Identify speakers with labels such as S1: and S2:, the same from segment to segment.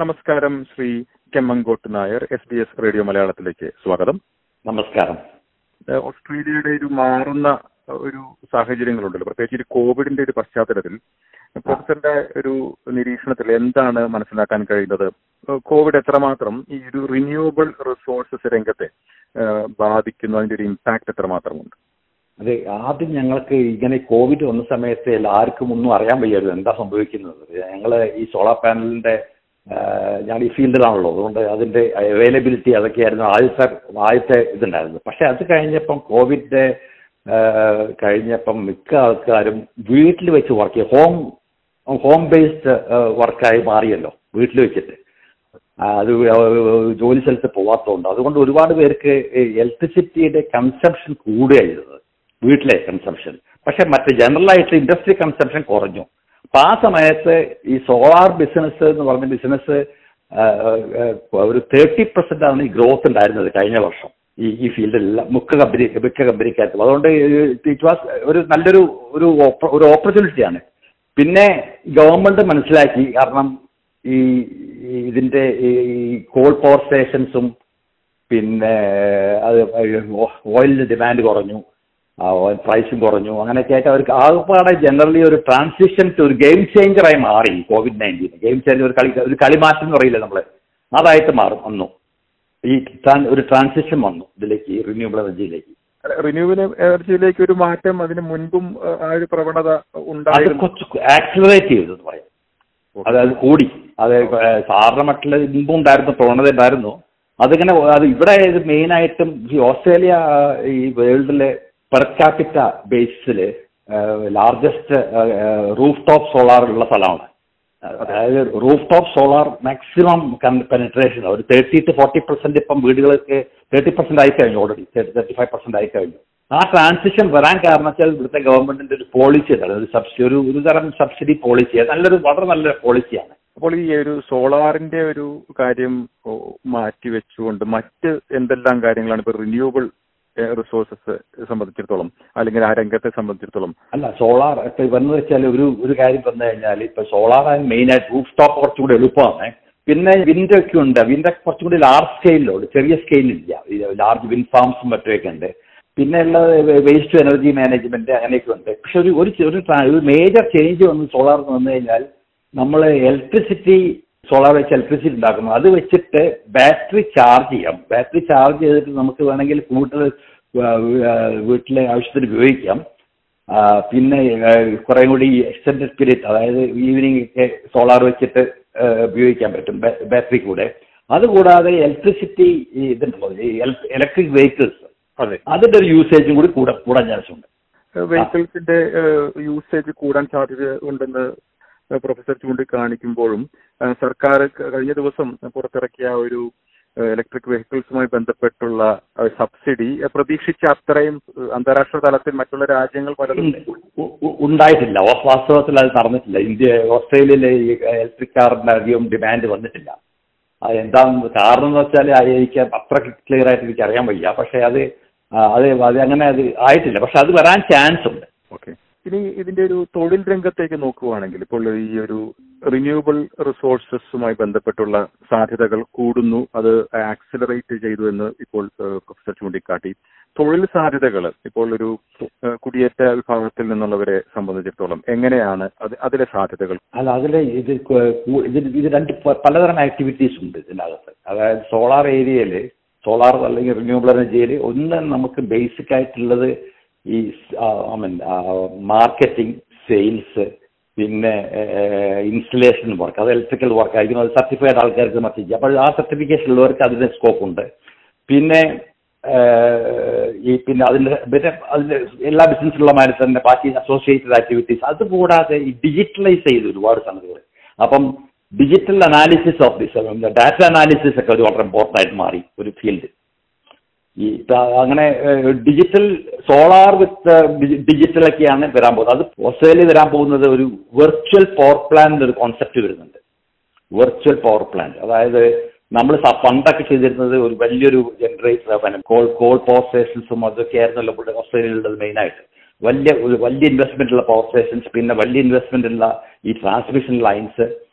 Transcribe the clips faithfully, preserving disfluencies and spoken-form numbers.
S1: നമസ്കാരം Shri Kemmankott Nair. S B S radio മലയാളത്തിലേക്ക് സ്വാഗതം.
S2: നമസ്കാരം.
S1: ഓസ്ട്രേലിയയുടെ ഒരു മാറുന്ന ഒരു സാഹചര്യങ്ങളുണ്ടല്ലോ, പ്രത്യേകിച്ച് ഒരു കോവിഡിന്റെ ഒരു പശ്ചാത്തലത്തിൽ പ്രൊഫസറിന്റെ ഒരു നിരീക്ഷണത്തിൽ എന്താണ് മനസ്സിലാക്കാൻ കഴിയുന്നത്? കോവിഡ് എത്രമാത്രം ഈ ഒരു റിന്യൂവബിൾ റിസോഴ്സസ് രംഗത്തെ ബാധിക്കുന്നു, അതിന്റെ ഒരു ഇമ്പാക്ട് എത്രമാത്രമുണ്ട്?
S2: അതെ, ആദ്യം ഞങ്ങൾക്ക് ഇങ്ങനെ കോവിഡ് വന്ന സമയത്ത് ആർക്കും ഒന്നും അറിയാൻ വയ്യായിരുന്നു എന്താ സംഭവിക്കുന്നത്. ഞങ്ങൾ ഈ സോളാർ പാനലിന്റെ ഞാൻ ഈ ഫീൽഡിലാണല്ലോ, അതുകൊണ്ട് അതിന്റെ അവൈലബിലിറ്റി അതൊക്കെയായിരുന്നു ആദ്യത്തെ ആദ്യത്തെ ഇതുണ്ടായിരുന്നത്. പക്ഷെ അത് കഴിഞ്ഞപ്പം കോവിഡ് കഴിഞ്ഞപ്പം മിക്ക ആൾക്കാരും വീട്ടിൽ വെച്ച് വർക്ക് ചെയ്യും. ഹോം ഹോം ബേസ്ഡ് വർക്കായി മാറിയല്ലോ, വീട്ടിൽ വെച്ചിട്ട്. അത് ജോലി സ്ഥലത്ത് പോവാത്തതുകൊണ്ട് അതുകൊണ്ട് ഒരുപാട് പേർക്ക് ഇലക്ട്രിസിറ്റിയുടെ കൺസംഷൻ കൂടുകയായിരുന്നത്, വീട്ടിലെ കൺസംഷൻ. പക്ഷെ മറ്റേ ജനറലായിട്ട് ഇൻഡസ്ട്രി കൺസംഷൻ കുറഞ്ഞു. അപ്പൊ ആ സമയത്ത് ഈ സോളാർ ബിസിനസ് എന്ന് പറഞ്ഞ ബിസിനസ് ഒരു തേർട്ടി പെർസെന്റ് ആണ് ഈ ഗ്രോത്ത് ഉണ്ടായിരുന്നത് കഴിഞ്ഞ വർഷം ഈ ഈ ഫീൽഡിലെല്ലാം മിക്ക കമ്പനി മിക്ക കമ്പനിക്കാർക്കും. അതുകൊണ്ട് ഇറ്റ് വാസ് ഒരു നല്ലൊരു ഒരു ഒരു ഓപ്പർച്യൂണിറ്റിയാണ്. പിന്നെ ഗവൺമെന്റ് മനസ്സിലാക്കി, കാരണം ഈ ഇതിന്റെ ഈ കോൾ പവർ സ്റ്റേഷൻസും പിന്നെ അത് ഓയിലിന്റെ ഡിമാൻഡ് കുറഞ്ഞു, പ്രൈസും കുറഞ്ഞു, അങ്ങനെയൊക്കെ ആയിട്ട് അവർക്ക് ആകെപ്പാടെ ജനറലി ഒരു ട്രാൻസിഷൻ ടു ഒരു ഗെയിം ചേഞ്ചറായി മാറി കോവിഡ് നയൻറ്റീൻ. ഗെയിം ചേഞ്ചർ ഒരു കളി ഒരു കളിമാറ്റം എന്ന് പറയില്ല നമ്മള്, അതായിട്ട് മാറും വന്നു. ഈ ഒരു ട്രാൻസിഷൻ വന്നു ഇതിലേക്ക്, റിന്യൂവബിൾ എനർജിയിലേക്ക്.
S1: റിന്യൂവബിൾ എനർജിയിലേക്ക് ഒരു മാറ്റം അതിന് മുൻപും ആ ഒരു പ്രവണത
S2: ഉണ്ടായി, കുറച്ച് ആക്സിലറേറ്റ് ചെയ്തു എന്ന് പറയാം. അതായത് കൂടി, അത് സാറിന്റെ മട്ടിൽ മുമ്പും ഉണ്ടായിരുന്നു, പ്രവണത ഉണ്ടായിരുന്നു. അതിങ്ങനെ അത് ഇവിടെ മെയിനായിട്ടും ഈ ഓസ്ട്രേലിയ ഈ വേൾഡിലെ പെർ ക്യാപിറ്റ ബേസിൽ ലാർജസ്റ്റ് റൂഫ് ടോപ്പ് സോളാർ ഉള്ള സ്ഥലമാണ്. അതായത് roof top solar maximum penetration ഒരു തേർട്ടി ടു ഫോർട്ടി പെർസെന്റ് ഇപ്പം വീടുകൾക്ക് തേർട്ടി പെർസെന്റ് ആയി കഴിഞ്ഞു, ഓൾറെഡി തേർട്ടി ഫൈവ് പെർസെന്റ് ആയി കഴിഞ്ഞു. ആ ട്രാൻസിഷൻ വരാൻ കാരണം വെച്ചാൽ ഇവിടുത്തെ ഗവൺമെന്റിന്റെ ഒരു പോളിസി ആണ്, ഒരു സബ്സിഡി ഒരു ഒരു തരം സബ്സിഡി പോളിസി, നല്ലൊരു വളരെ നല്ലൊരു പോളിസിയാണ്.
S1: അപ്പോൾ ഈ ഒരു സോളാറിന്റെ ഒരു കാര്യം മാറ്റിവെച്ചുകൊണ്ട് മറ്റ് എന്തെല്ലാം കാര്യങ്ങളാണ് ഇപ്പൊ റിന്യൂവബിൾ റിസോഴ്സസ് സംബന്ധിച്ചിടത്തോളം, അല്ലെങ്കിൽ ആ രംഗത്തെ സംബന്ധിച്ചിടത്തോളം?
S2: അല്ല, സോളാർ ഇപ്പൊ വന്നു വെച്ചാൽ ഒരു ഒരു കാര്യം വന്നു കഴിഞ്ഞാൽ ഇപ്പൊ സോളാർ മെയിൻ ആയിട്ട് റൂഫ് ടോപ്പ് കുറച്ചുകൂടി എളുപ്പമാണ്. പിന്നെ വിൻഡ് ഒക്കെ ഉണ്ട്, വിൻഡ് കുറച്ചും കൂടി ലാർജ് സ്കെയിലുണ്ട്, ചെറിയ സ്കെയിലില്ല. ലാർജ് വിൻഡ് ഫാംസും മറ്റൊക്കെ ഉണ്ട്. പിന്നെ ഉള്ളത് വേസ്റ്റ് എനർജി മാനേജ്മെന്റ് അങ്ങനെയൊക്കെ ഉണ്ട്. പക്ഷെ ഒരു ഒരു മേജർ ചേഞ്ച് വന്ന് സോളാർ വന്നു കഴിഞ്ഞാൽ നമ്മൾ ഇലക്ട്രിസിറ്റി സോളാർ വെച്ച് ഇലക്ട്രിസിറ്റി ഉണ്ടാക്കുന്നു, അത് വെച്ചിട്ട് ബാറ്ററി ചാർജ് ചെയ്യാം. ബാറ്ററി ചാർജ് ചെയ്തിട്ട് നമുക്ക് വേണമെങ്കിൽ കൂടുതൽ വീട്ടിലെ ആവശ്യത്തിന് ഉപയോഗിക്കാം. പിന്നെ കുറേ കൂടി എക്സ്റ്റൻഡഡ് പീരീഡ്, അതായത് ഈവനിങ് ഒക്കെ സോളാർ വെച്ചിട്ട് ഉപയോഗിക്കാൻ പറ്റും ബാറ്ററി കൂടെ. അതുകൂടാതെ ഇലക്ട്രിസിറ്റി ഇതുണ്ടല്ലോ, ഇലക്ട്രിക് വെഹിക്കിൾസ്, അതെ, അതിന്റെ ഒരു യൂസേജും കൂടി കൂടെ കൂടാൻ ചാൻസ് ഉണ്ട്.
S1: വെഹിക്കിൾസിന്റെ യൂസേജ് കൂടാൻ സാധ്യത ഉണ്ടെന്ന് പ്രൊഫസർ ചൂണ്ടിക്കാണിക്കുമ്പോഴും സർക്കാർ കഴിഞ്ഞ ദിവസം പുറത്തിറക്കിയ ഒരു ഇലക്ട്രിക് വെഹിക്കിൾസുമായി ബന്ധപ്പെട്ടുള്ള സബ്സിഡി പ്രതീക്ഷിച്ച അത്രയും അന്താരാഷ്ട്ര തലത്തിൽ മറ്റുള്ള രാജ്യങ്ങൾ പലതും
S2: ഉണ്ടായിട്ടില്ല. വാസ്തവത്തിൽ അത് നടന്നിട്ടില്ല. ഇന്ത്യ ഓസ്ട്രേലിയയിലെ ഇലക്ട്രിക് കാറിന്റെ അധികം ഡിമാൻഡ് വന്നിട്ടില്ല. അത് എന്താണെന്ന് കാരണം എന്ന് വെച്ചാൽ എനിക്ക് അത്ര ക്ലിയർ ആയിട്ട് എനിക്ക് അറിയാൻ വയ്യ. പക്ഷെ അത് അത് അത് അങ്ങനെ അത് ആയിട്ടില്ല. പക്ഷെ അത് വരാൻ ചാൻസ് ഉണ്ട്.
S1: ഓക്കെ. ഇനി ഇതിന്റെ ഒരു തൊഴിൽ രംഗത്തേക്ക് നോക്കുകയാണെങ്കിൽ ഇപ്പോൾ ഈ ഒരു റിന്യൂവബിൾ റിസോഴ്സസുമായി ബന്ധപ്പെട്ടുള്ള സാധ്യതകൾ കൂടുന്നു, അത് ആക്സിലറേറ്റ് ചെയ്തു എന്ന് ഇപ്പോൾ പ്രൊഫസർ ചൂണ്ടിക്കാട്ടി. തൊഴിൽ സാധ്യതകൾ ഇപ്പോൾ ഒരു കുടിയേറ്റ വിഭാഗത്തിൽ നിന്നുള്ളവരെ സംബന്ധിച്ചിടത്തോളം എങ്ങനെയാണ് അത് അതിലെ സാധ്യതകൾ?
S2: അല്ല, അതിലെ ഇത് ഇത് രണ്ട് പലതരം ആക്ടിവിറ്റീസ് ഉണ്ട് ഇതിനകത്ത്. അതായത് സോളാർ ഏരിയയിൽ, സോളാർ അല്ലെങ്കിൽ റിന്യൂവബിൾ എനർജിയിൽ ഒന്ന് നമുക്ക് ബേസിക് ആയിട്ടുള്ളത് ഈ ഐ മീൻ മാർക്കറ്റിംഗ്, സെയിൽസ്, പിന്നെ ഇൻസ്റ്റലേഷൻ വർക്ക്, അത് ഇലക്ട്രിക്കൽ വർക്ക് ആയിരിക്കും. അത് സർട്ടിഫൈഡ് ആൾക്കാർക്ക് മറ്റു ചെയ്യാം. അപ്പോൾ ആ സർട്ടിഫിക്കേഷൻ ഉള്ളവർക്ക് അതിന് സ്കോപ്പ് ഉണ്ട്. പിന്നെ ഈ പിന്നെ അതിൻ്റെ പിന്നെ അതിൻ്റെ എല്ലാ ബിസിനസ്സിലുള്ള മാതിരി തന്നെ ബാക്കി അസോസിയേറ്റഡ് ആക്ടിവിറ്റീസ്, അതുകൂടാതെ ഈ ഡിജിറ്റലൈസ് ചെയ്ത് ഒരുപാട് സംഗതികൾ. അപ്പം digital analysis of this, data analysis ഒക്കെ ഒരു വളരെ ഇമ്പോർട്ടൻ്റ് ആയിട്ട് മാറി ഒരു ഫീൽഡ്. ഈ അങ്ങനെ ഡിജിറ്റൽ സോളാർ വിത്ത് ഡിജിറ്റലൊക്കെയാണ് വരാൻ പോകുന്നത്. അത് ഓസ്ട്രേലിയ വരാൻ പോകുന്നത് ഒരു വെർച്വൽ പവർ പ്ലാന്റ് ഒരു കോൺസെപ്റ്റ് വരുന്നുണ്ട്. വെർച്വൽ പവർ പ്ലാന്റ്, അതായത് നമ്മൾ പണ്ടൊക്കെ ചെയ്തിരുന്നത് ഒരു വലിയൊരു ജനറേറ്റർ, കോൾ കോൾ പവർ സ്റ്റേഷൻസും അതൊക്കെ ആയിരുന്നല്ലോ ഓസ്ട്രേലിയയിലുള്ളത് മെയിനായിട്ട്. വലിയ വലിയ ഇൻവെസ്റ്റ്മെന്റ് ഉള്ള പവർ സ്റ്റേഷൻസ്, പിന്നെ വലിയ ഇൻവെസ്റ്റ്മെന്റ് ഉള്ള ഈ ട്രാൻസ്മിഷൻ ലൈൻസ്,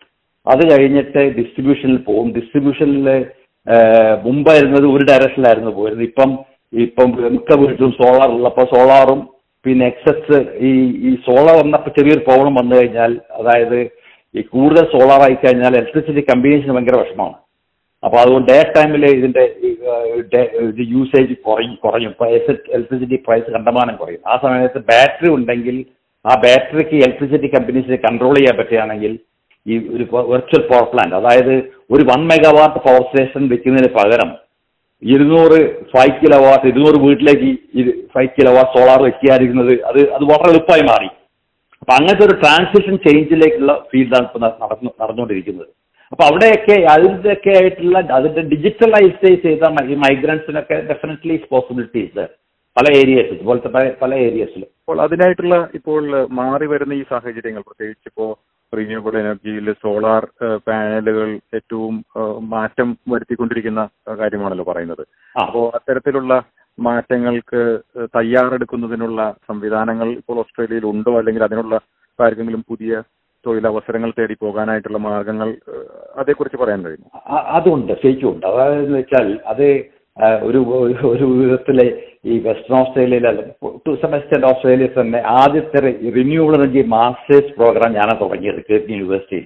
S2: അത് കഴിഞ്ഞിട്ട് ഡിസ്ട്രിബ്യൂഷനിൽ പോകും. ഡിസ്ട്രിബ്യൂഷനിൽ മുമ്പായിരുന്നത് ഒരു ഡയറക്ഷനിലായിരുന്നു പോയിരുന്നത്. ഇപ്പം ഇപ്പം മിക്ക വീട്ടിലും സോളാർ ഉള്ളപ്പോൾ സോളാറും പിന്നെ എക്സസ് ഈ ഈ സോളാർ വന്നപ്പോൾ ചെറിയൊരു പ്രോബ്ലം വന്നു കഴിഞ്ഞാൽ, അതായത് ഈ കൂടുതൽ സോളാർ ആയി കഴിഞ്ഞാൽ ഇലക്ട്രിസിറ്റി കമ്പനീസിന് ഭയങ്കര വിഷമമാണ്. അപ്പോൾ അതുകൊണ്ട് ഡേ ടൈമിൽ ഇതിന്റെ ഇത് യൂസേജ് കുറയും കുറയും ഇലക്ട്രിസിറ്റി പ്രൈസ് കണ്ടമാനം കുറയും. ആ സമയത്ത് ബാറ്ററി ഉണ്ടെങ്കിൽ ആ ബാറ്ററിക്ക് ഇലക്ട്രിസിറ്റി കമ്പനീസിനെ കൺട്രോൾ ചെയ്യാൻ പറ്റുകയാണെങ്കിൽ ഈ ഒരു വെർച്വൽ പവർ പ്ലാന്റ്, അതായത് ഒരു വൺ മെഗാവാട്ട് പവർ സ്റ്റേഷൻ വെക്കുന്നതിന് പകരം ഇരുന്നൂറ് ഫൈവ് കിലോ വാട്ട് ഇരുന്നൂറ് വീട്ടിലേക്ക് ഫൈവ് കിലോ വാട്ട് സോളാർ വെക്കാതിരിക്കുന്നത് അത് അത് വളരെ എളുപ്പമായി മാറി. അപ്പൊ അങ്ങനത്തെ ഒരു ട്രാൻസിഷൻ ചേഞ്ചിലേക്കുള്ള ഫീൽഡാണ് ഇപ്പൊ നടന്നു നടന്നുകൊണ്ടിരിക്കുന്നത്. അപ്പൊ അവിടെയൊക്കെ അതിൻ്റെയൊക്കെ ആയിട്ടുള്ള അതിന്റെ ഡിജിറ്റലൈസ് ചെയ്ത ഈ മൈഗ്രൻസിനൊക്കെ ഡെഫിനറ്റ്ലി പോസിബിലിറ്റീസ് പല ഏരിയസ് ഇതുപോലത്തെ പല പല ഏരിയസിലും.
S1: അപ്പോൾ അതിനായിട്ടുള്ള ഇപ്പോൾ മാറി വരുന്ന ഈ സാഹചര്യങ്ങൾ, പ്രത്യേകിച്ച് ഇപ്പോൾ റിന്യൂവബിൾ എനർജിയിൽ സോളാർ പാനലുകൾ ഏറ്റവും മാറ്റം വരുത്തിക്കൊണ്ടിരിക്കുന്ന കാര്യമാണല്ലോ പറയുന്നത്. അപ്പോൾ അത്തരത്തിലുള്ള മാറ്റങ്ങൾക്ക് തയ്യാറെടുക്കുന്നതിനുള്ള സംവിധാനങ്ങൾ ഇപ്പോൾ ഓസ്ട്രേലിയയിൽ ഉണ്ടോ, അല്ലെങ്കിൽ അതിനുള്ള ആർക്കെങ്കിലും പുതിയ തൊഴിലവസരങ്ങൾ തേടി പോകാനായിട്ടുള്ള മാർഗങ്ങൾ അതേക്കുറിച്ച് പറയാൻ കഴിയും?
S2: അതുണ്ട്, ശരിക്കും ഉണ്ട്. അതായത് വെച്ചാൽ അത് ഒരു ഒരു വിധത്തിലെ ഈ വെസ്റ്റേൺ ഓസ്ട്രേലിയയിലല്ല, ടു സം എക്സ്റ്റെന്റ് ഓസ്ട്രേലിയയിൽ തന്നെ ആദ്യത്തെ റിന്യൂവബിൾ എനർജി മാസ്റ്റേഴ്സ് പ്രോഗ്രാം ഞാനാണ് തുടങ്ങിയത് കേരള യൂണിവേഴ്സിറ്റിയിൽ.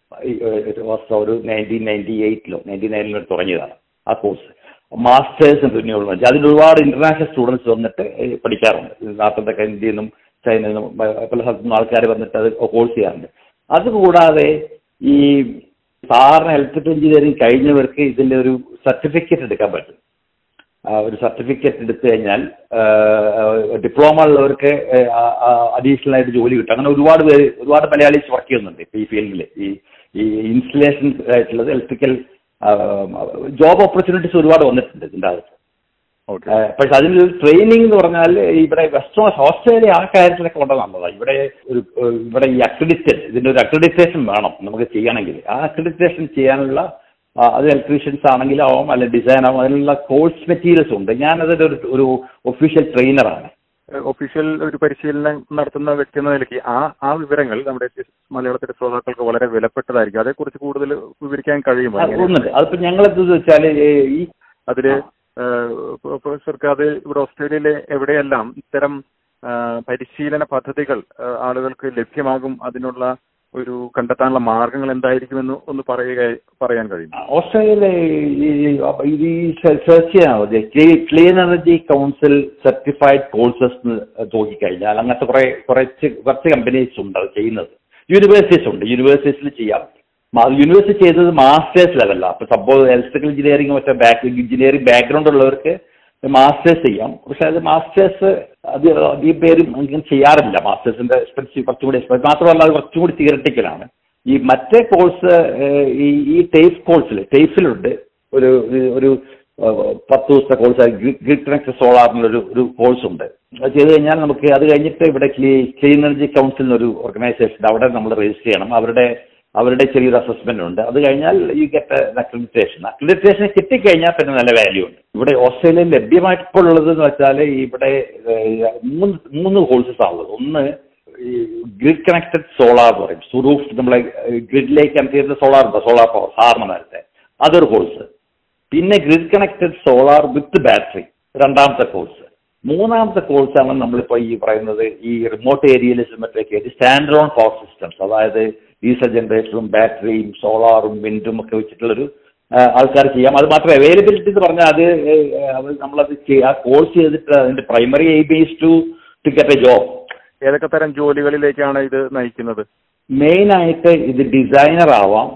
S2: ഒരു നയൻറ്റീൻ നയൻറ്റി എയ്റ്റിലോ നയൻറ്റി നയനിലോ തുടങ്ങിയതാണ് ആ course, masters in renewable energy. അതിൽ ഒരുപാട് ഇന്റർനാഷണൽ സ്റ്റുഡൻസ് വന്നിട്ട് പഠിക്കാറുണ്ട്. നാട്ടിലൊക്കെ ഇന്ത്യയിൽ നിന്നും ചൈനയിൽ നിന്നും പല സ്ഥലത്തു നിന്നും ആൾക്കാർ വന്നിട്ട് അത് കോഴ്സ് ചെയ്യാറുണ്ട്. അതുകൂടാതെ ഈ സാധാരണ ഇലക്ട്രിക്കൽ എഞ്ചിനീയറിംഗ് കഴിഞ്ഞവർക്ക് ഇതിൻ്റെ ഒരു സർട്ടിഫിക്കറ്റ് എടുക്കാൻ പറ്റും. ഒരു സർട്ടിഫിക്കറ്റ് എടുത്തു കഴിഞ്ഞാൽ ഡിപ്ലോമ ഉള്ളവർക്ക് അഡീഷണൽ ആയിട്ട് ജോലി കിട്ടും. അങ്ങനെ ഒരുപാട് പേര് ഒരുപാട് മലയാളീസ് വർക്ക് ചെയ്യുന്നുണ്ട് ഇപ്പോൾ ഈ ഫീൽഡിൽ. ഈ ഈ ഇൻസ്റ്റലേഷൻ ആയിട്ടുള്ളത് ഇലക്ട്രിക്കൽ ജോബ് ഓപ്പർച്യൂണിറ്റീസ് ഒരുപാട് വന്നിട്ടുണ്ട് ഇതിൻ്റെ അകത്ത്. പക്ഷെ അതിനൊരു ട്രെയിനിങ് എന്ന് പറഞ്ഞാൽ ഇവിടെ വെസ്റ്റേൺ ഓസ്ട്രേലിയ ആ കാര്യത്തിലൊക്കെ വളരെ നല്ലതാണ്. ഇവിടെ ഒരു ഇവിടെ ഈ അക്രഡിറ്റേഷൻ, ഇതിൻ്റെ ഒരു അക്രഡിറ്റേഷൻ വേണം നമുക്ക് ചെയ്യണമെങ്കിൽ. ആ അക്രഡിറ്റേഷൻ ചെയ്യാനുള്ള അത് ഇലക്ട്രീഷ്യൻസ് ആണെങ്കിലും അല്ലെ ഡിസൈൻ ആവും, അതിനുള്ള കോഴ്സ് മെറ്റീരിയൽസ് ഉണ്ട്. ഞാനതിൻ്റെ ഒരു ഒരു ഒഫീഷ്യൽ ട്രെയിനറാണ്.
S1: ഒഫീഷ്യൽ ഒരു പരിശീലനം നടത്തുന്ന വ്യക്തി എന്ന നിലയ്ക്ക് ആ ആ വിവരങ്ങൾ നമ്മുടെ മലയാളത്തിലെ ശ്രോതാക്കൾക്ക് വളരെ വിലപ്പെട്ടതായിരിക്കും. അതേക്കുറിച്ച് കൂടുതൽ വിവരിക്കാൻ കഴിയുമോ?
S2: ഒന്നുണ്ട്. അതിപ്പോൾ ഞങ്ങളെന്തെന്ന് വെച്ചാൽ ഈ
S1: അതില് പ്രൊഫസർക്ക് അത് ഇവിടെ ഓസ്ട്രേലിയയിലെ എവിടെയെല്ലാം ഇത്തരം പരിശീലന പദ്ധതികൾ ആളുകൾക്ക് ലഭ്യമാകും, അതിനുള്ള ഒരു കണ്ടെത്താനുള്ള മാർഗങ്ങൾ എന്തായിരിക്കുമെന്ന് ഒന്ന് പറയുക പറയാൻ കഴിയും?
S2: ഓസ്ട്രേലിയയിലെ ഈ സെർച്ച് ചെയ്യാൻ മതി, clean energy council certified courses നോക്കിക്കഴിഞ്ഞാൽ അങ്ങനത്തെ കുറെ കുറച്ച് കുറച്ച് കമ്പനീസ് ഉണ്ട് അത് ചെയ്യുന്നത്. യൂണിവേഴ്സിറ്റീസ് ഉണ്ട്, യൂണിവേഴ്സിറ്റീസിൽ ചെയ്യാം. യൂണിവേഴ്സിറ്റി ചെയ്തത് മാസ്റ്റേഴ്സ് ലെവലാണ്. അപ്പോൾ സപ്പോസ് ഇലക്ട്രിക്കൽ എഞ്ചിനീയറിംഗ് മറ്റേ ബാക്ക് എഞ്ചിനീയറിംഗ് ബാക്ക്ഗ്രൗണ്ട് ഉള്ളവർക്ക് മാസ്റ്റേഴ്സ് ചെയ്യാം. പക്ഷെ അത് മാസ്റ്റേഴ്സ് അത് അധികം പേരും അങ്ങനെ ചെയ്യാറില്ല. മാസ്റ്റേഴ്സിന്റെ എക്സ്പെൻസീവ് കുറച്ചും കൂടി എക്സ്പെൻസ് മാത്രമല്ല, അത് കുറച്ചും കൂടി തിയറട്ടിക്കലാണ്. ഈ മറ്റേ കോഴ്സ് ഈ ഈ ടേഫ് കോഴ്സിൽ ടേഫിലുണ്ട് ഒരു ഒരു പത്ത് ദിവസത്തെ കോഴ്സ്, ഗ്രിഡ് കണക്റ്റഡ് സോളാറിനൊരു ഒരു കോഴ്സ് ഉണ്ട്. അത് ചെയ്ത് കഴിഞ്ഞാൽ നമുക്ക് അത് കഴിഞ്ഞിട്ട് ഇവിടെ ക്ലീൻ എനർജി കൗൺസിലിനൊരു ഓർഗനൈസേഷൻ അവിടെ നമ്മൾ രജിസ്റ്റർ ചെയ്യണം. അവരുടെ അവരുടെ ചെറിയൊരു അസസ്മെന്റ് ഉണ്ട്. അത് കഴിഞ്ഞാൽ ഈ ഗെറ്റ് അക്രഡിറ്റേഷൻ. അക്രഡിറ്റേഷൻ കിട്ടിക്കഴിഞ്ഞാൽ പിന്നെ നല്ല വാല്യൂ ഉണ്ട്. ഇവിടെ ഓസ്ട്രേലിയയിൽ ലഭ്യമായിട്ടുള്ളത് എന്ന് വെച്ചാൽ ഇവിടെ മൂന്ന് മൂന്ന് കോഴ്സസ് ആണുള്ളത്. ഒന്ന് ഈ ഗ്രിഡ് കണക്റ്റഡ് സോളാർ എന്ന് പറയും. സുറൂഫ് നമ്മളെ ഗ്രിഡിലേക്ക് കണക്ട് ചെയ്ത സോളാർ ഉണ്ടോ, സോളാർ പവർ സാറിന് നേരത്തെ, അതൊരു കോഴ്സ്. പിന്നെ grid connected solar with battery രണ്ടാമത്തെ കോഴ്സ്. മൂന്നാമത്തെ കോഴ്സാണ് നമ്മളിപ്പോൾ ഈ പറയുന്നത് ഈ റിമോട്ട് ഏരിയയിൽ മറ്റൊക്കെ സ്റ്റാൻഡ് അലോൺ പവർ സിസ്റ്റംസ്, അതായത് ഡീസൽ ജനറേറ്ററും ബാറ്ററിയും സോളാറും വിൻഡും ഒക്കെ വെച്ചിട്ടുള്ളൊരു ആൾക്കാർ ചെയ്യാം. അത് മാത്രമേ അവൈലബിലിറ്റി എന്ന് പറഞ്ഞാൽ അത് നമ്മളത് ആ കോഴ്സ് ചെയ്തിട്ട് അതിന്റെ primary aim is to to get a job.
S1: ഏതൊക്കെ തരം ജോലികളിലേക്കാണ് ഇത് നയിക്കുന്നത്?
S2: മെയിൻ ആയിട്ട് ഇത് ഡിസൈനർ ആവാം,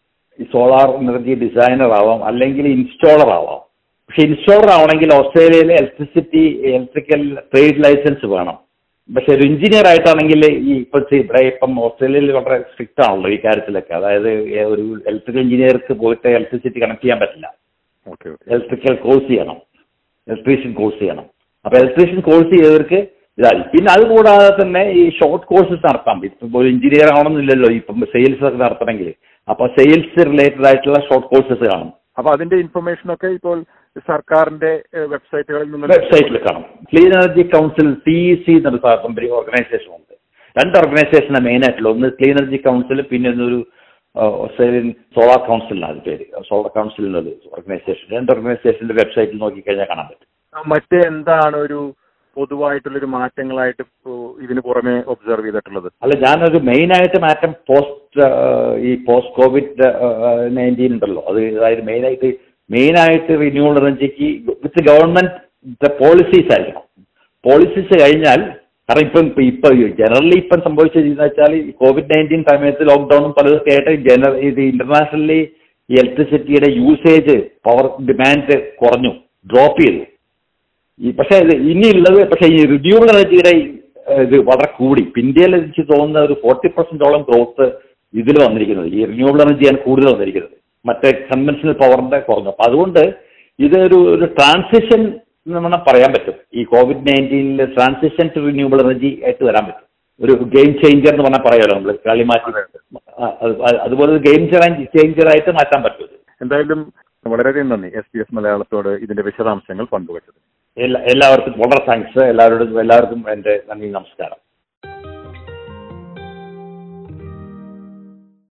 S2: സോളാർ എനർജി ഡിസൈനർ ആവാം, അല്ലെങ്കിൽ ഇൻസ്റ്റാളർ ആവാം. പക്ഷെ ഇൻസ്റ്റാളർ ആവണമെങ്കിൽ ഓസ്ട്രേലിയയിലെ ഇലക്ട്രിസിറ്റി ഇലക്ട്രിക്കൽ ട്രേഡ് ലൈസൻസ് വേണം. പക്ഷെ ഒരു എഞ്ചിനീയർ ആയിട്ടാണെങ്കിൽ ഈ ഇപ്പോഴത്തെ ഇവിടെ ഇപ്പം ഓസ്ട്രേലിയയിൽ വളരെ സ്ട്രിക്റ്റ് ആണല്ലോ ഈ കാര്യത്തിലൊക്കെ. അതായത് ഒരു ഇലക്ട്രിക്കൽ എഞ്ചിനീയർക്ക് പോയിട്ട് ഇലക്ട്രിസിറ്റി കണക്ട് ചെയ്യാൻ പറ്റില്ല. ഇലക്ട്രിക്കൽ കോഴ്സ് ചെയ്യണം, ഇലക്ട്രീഷ്യൻ കോഴ്സ് ചെയ്യണം. അപ്പൊ ഇലക്ട്രീഷ്യൻ കോഴ്സ് ചെയ്തവർക്ക് ഇതായി. പിന്നെ അതുകൂടാതെ തന്നെ ഈ ഷോർട്ട് കോഴ്സസ് നടത്താം. ഇപ്പം ഒരു എഞ്ചിനീയർ ആവണമെന്നില്ലല്ലോ ഇപ്പം സെയിൽസ് ഒക്കെ നടത്തണമെങ്കിൽ. അപ്പൊ സെയിൽസ് റിലേറ്റഡ് ആയിട്ടുള്ള ഷോർട്ട് കോഴ്സസ് കാണും.
S1: അപ്പൊ അതിന്റെ ഇൻഫർമേഷൻ ഒക്കെ ഇപ്പോൾ സർക്കാരിന്റെ വെബ്സൈറ്റുകളിൽ നിന്ന്
S2: വെബ്സൈറ്റിൽ കാണും. Clean energy council T E C എന്നൊരു കമ്പനി ഓർഗനൈസേഷൻ ഉണ്ട്. രണ്ട് ഓർഗനൈസേഷനാണ് മെയിൻ ആയിട്ടുള്ള. ഒന്ന് ക്ലീൻ എനർജി കൗൺസിൽ, പിന്നെ ഒരു ഓസ്ട്രേലിയൻ സോളാർ കൗൺസിലിനാണ് അത് പേര്. സോളാർ കൗൺസിലിനൊരു ഓർഗനൈസേഷൻ. രണ്ട് ഓർഗനൈസേഷന്റെ വെബ്സൈറ്റിൽ നോക്കിക്കഴിഞ്ഞാൽ കാണാൻ പറ്റും.
S1: മറ്റേ എന്താണ് ഒരു പൊതുവായിട്ടുള്ളൊരു മാറ്റങ്ങളായിട്ട് ഇതിന് പുറമെ ഒബ്സർവ് ചെയ്തിട്ടുള്ളത്?
S2: അല്ല, ഞാനൊരു മെയിൻ ആയിട്ട് മാറ്റം പോസ്റ്റ് ഈ പോസ്റ്റ് കോവിഡ് നയൻറ്റീൻ ഉണ്ടല്ലോ, അത് അതായത് മെയിനായിട്ട് മെയിനായിട്ട് റിന്യൂവബിൾ എനർജിക്ക് വിത്ത് ഗവൺമെന്റ് പോളിസീസ് ആയിരിക്കണം. പോളിസീസ് കഴിഞ്ഞാൽ, കാരണം ഇപ്പം ഇപ്പൊ ജനറലി ഇപ്പം സംഭവിച്ചതെന്ന് വെച്ചാൽ കോവിഡ് നയൻറ്റീൻ സമയത്ത് ലോക്ക്ഡൌണും പലതൊക്കെ ആയിട്ട് ജനറൽ ഇത് ഇന്റർനാഷണലി ഇലക്ട്രിസിറ്റിയുടെ യൂസേജ് പവർ ഡിമാൻഡ് കുറഞ്ഞു, ഡ്രോപ്പ് ചെയ്തു. ഈ പക്ഷേ ഇത് ഇനിയുള്ളത് പക്ഷേ ഈ റിന്യൂവബിൾ എനർജിയുടെ ഇത് വളരെ കൂടി. ഇന്ത്യയിൽ എനിക്ക് തോന്നുന്ന ഒരു ഫോർട്ടി പെർസെന്റോളം ഗ്രോത്ത് ഇതിൽ വന്നിരിക്കുന്നത് ഈ റിന്യൂവബിൾ എനർജിയാണ് കൂടുതൽ വന്നിരിക്കുന്നത്, മറ്റേ കൺവെൻഷണൽ പവറിന്റെ കുറഞ്ഞു. അപ്പൊ അതുകൊണ്ട് ഇതൊരു ഒരു ട്രാൻസിഷൻ എന്ന് പറയാൻ പറ്റും. ഈ കോവിഡ് നയൻറ്റീനിൽ ട്രാൻസിഷൻ ടു റിന്യൂവബിൾ എനർജി ആയിട്ട് വരാൻ പറ്റും. ഒരു ഗെയിം ചേഞ്ചർ എന്ന് പറഞ്ഞാൽ പറയാമല്ലോ നമ്മൾ, കളി മാറ്റി. അതുപോലെ ഒരു ഗെയിം ചേഞ്ചർ ആയിട്ട് മാറ്റാൻ പറ്റും.
S1: എന്തായാലും വളരെയധികം നന്ദി എസ് ബി എസ് മലയാളത്തോട് ഇതിന്റെ വിശദാംശങ്ങൾ പങ്കുവച്ചത്.
S2: എല്ലാ എല്ലാവർക്കും വളരെ താങ്ക്സ്. എല്ലാവരോടും എല്ലാവർക്കും എൻ്റെ നന്ദി, നമസ്കാരം.